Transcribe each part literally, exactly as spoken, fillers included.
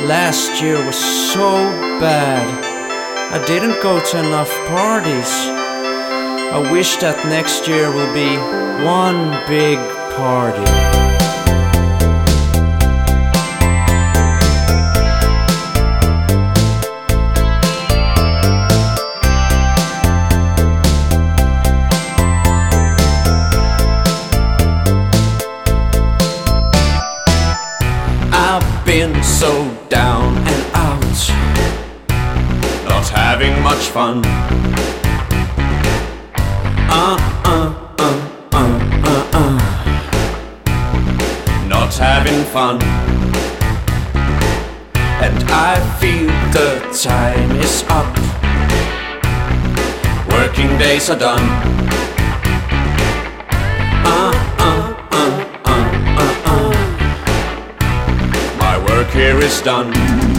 Last year was so bad. I didn't go to enough parties. I wish that next year will be one big party. I've been so down and out, not having much fun. Uh, uh, uh, uh, uh, uh. Not having fun. And I feel the time is up. Working days are done. Uh, uh, uh, uh, uh, uh. My work here is done.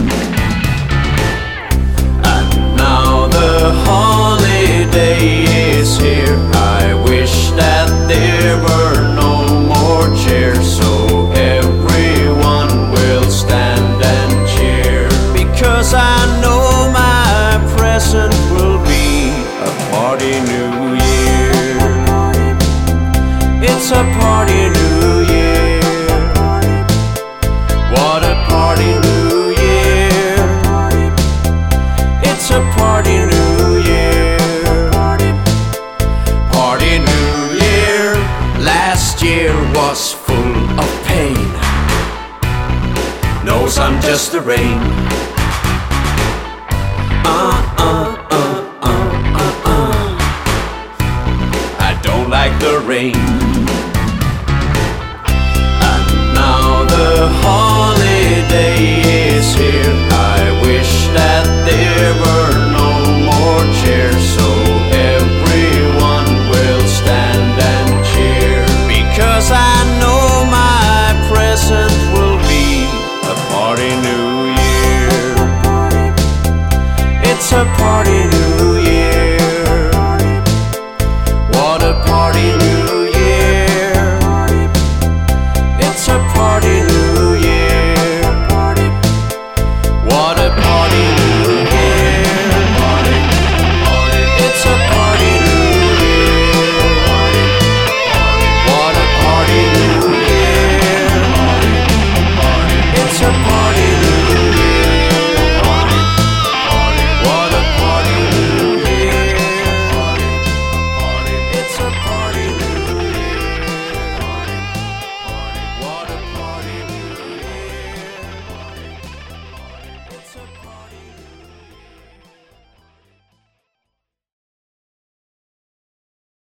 And now the holiday is here. I wish that there were no more chairs, so everyone will stand and cheer. Because I know my present will be a party New Year. It's a party New Year. What a party New Year. It's a party New Year. Party New Year. Last year was full of pain. No sun, just the rain. Uh, uh, uh, uh, uh, uh. I don't like the rain.